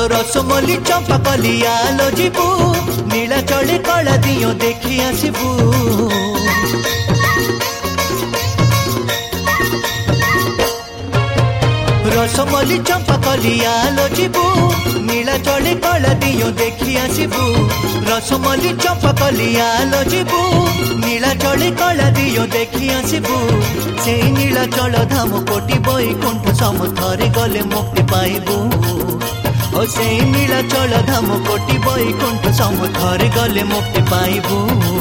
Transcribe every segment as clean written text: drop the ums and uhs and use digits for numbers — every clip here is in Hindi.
आलो रसमली चंपा कलिया लो जीबू नीला चढ़े कला दियो देखी आसबू रसमली चंपा कलिया लो जीबू नीला चढ़े कला दियो देखी आसबू रसमली चंपा कलिया लो जीबू नीला चढ़े कला दियो देखी आसबू से नीला चल धाम कोटि बैकुंठ समथरे गले मुक्ति पाइबू ओ से नीला चल धाम कोटि बैकुंठ समथरे गले मुक्ति पाइबू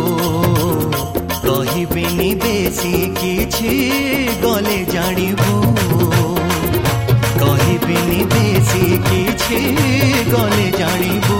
कहिबिनी बेसी किछि गले जानिबू कहिबिनी बेसी किछि गले जानिबू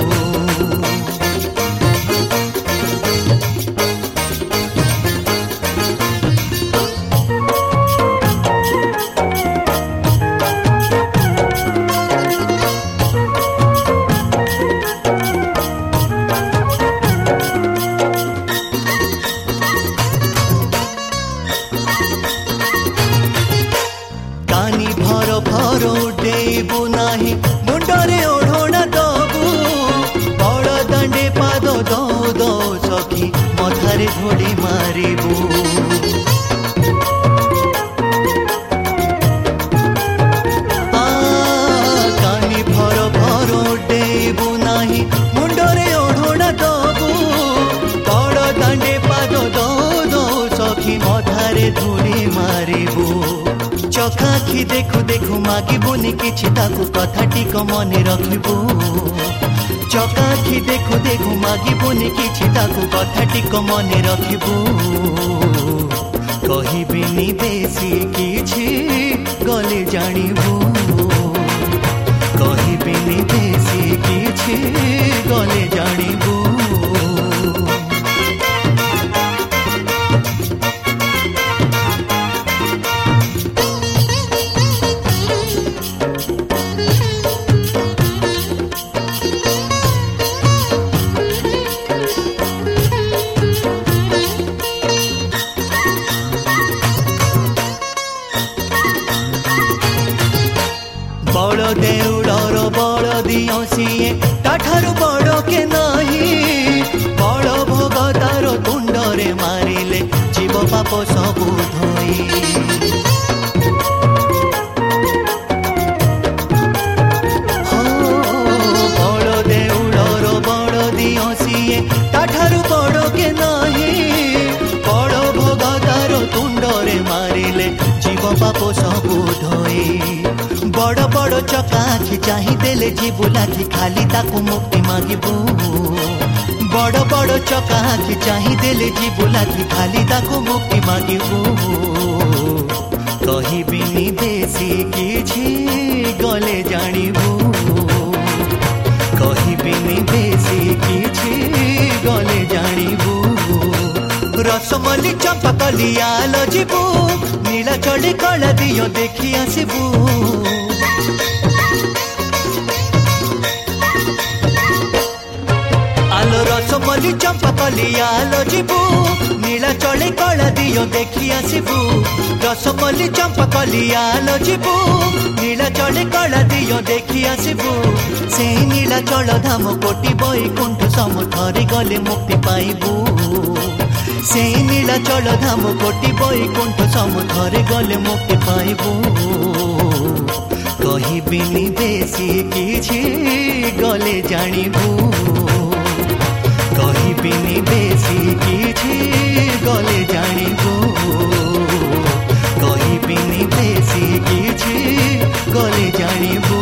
डेबू नाही मुंडरे ओढ़ोना दबू बड़ दांडे पाद दो दो सखी मथारे घोड़ी मारिबू कानी भर भर डेबू नाही मुंडरे ओढ़ोना दबू बड़ दांडे पाद दो दो सखी मथारे घोड़ी मारिबू चखाखी देखु देखु मागिबुनी किछि ताकु कथाटिक मने रखिबू चखाखी देखु देखु मागिबुनी किछि ताकु कथाटिक मने रखिबू कहिबिनी बेसी किछि गले जानिबू कहिबिनी बेसी किछि गले जानिबू बड़ देउड़र बड़ दियो सीए ताठारु बड़ के नाही बड़ भोग तार तुंडरे मारिले जीव पाप सबु धोई बड़ देउड़र बड़ दियो सीए ताठारु बड़ के नाही बड़ भोग तार तुंडरे मारिले जीव पाप सबु धोई बड़ बड़ चकाखी चाही देले जीबू लाखी खाली ताकू मुक्ति मागिबू बड़ बड़ चकाखी चाही देले जीबू लाखी खाली ताकू मुक्ति मागिबू कहिबिनी बेसी किछि गले जानिबू कहिबिनी बेसी किछि गले जानिबू रसमली चंपा कलिया लो जीबू नीला चढ़े कला दियो देखी आसबू आलो रसमली चंपा कलिया लो जीबू नीला चढ़े कला दियो देखी आसबू रसमली चंपा कलिया लो जीबू नीला चढ़े कला दियो देखी आसबू से नीला चल धाम कोटि बैकुंठ समथरे गले मुक्ति पाइबू से नीला चल धाम कोटि बैकुंठ समथरे गले मुक्ति पाइबू कहिबिनी बेसी किछि गले जानिबू कहिबिनी बेसी किछि गले जानिबू कहिबिनी बेसी किछि गले जानिबू।